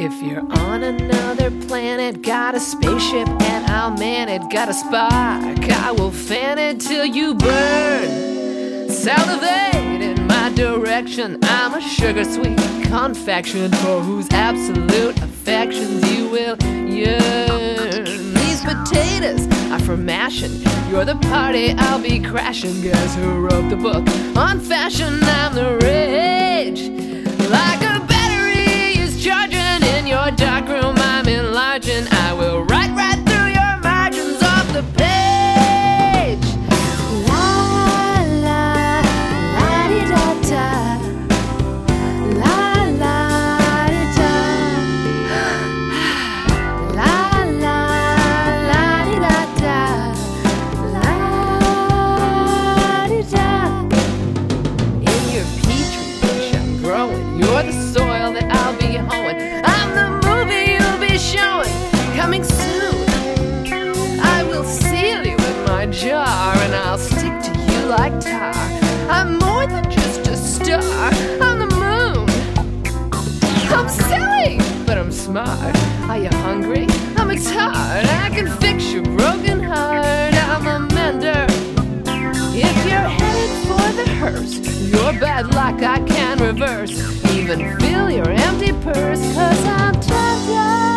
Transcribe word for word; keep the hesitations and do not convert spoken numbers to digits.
If you're on another planet, got a spaceship and I'll man it. Got a spark, I will fan it till you burn. Salivate in my direction, I'm a sugar-sweet confection for whose absolute affections you will yearn. These potatoes are for mashing, you're the party, I'll be crashing. Guess who wrote the book on fashion? I'm the rage. Like a battery is charging in your dark room, I'm enlarging. I will write right through your margins off the page. La la la di da da, la la di da, la la la di da da, la di da. In your petri dish I'm growing, you're the soil that I'll be hoeing. I'm the movie you'll be showing, coming soon. I will seal you in my jar and I'll stick to you like tar. I'm more than just a star, I'm the moon. I'm silly, but I'm smart. Are you hungry? I'm a tart. I can fix your broken heart, I'm a mender. If you're headed for the hearse, your bad luck I can reverse. Even fill your empty purse, 'cause I'm tender.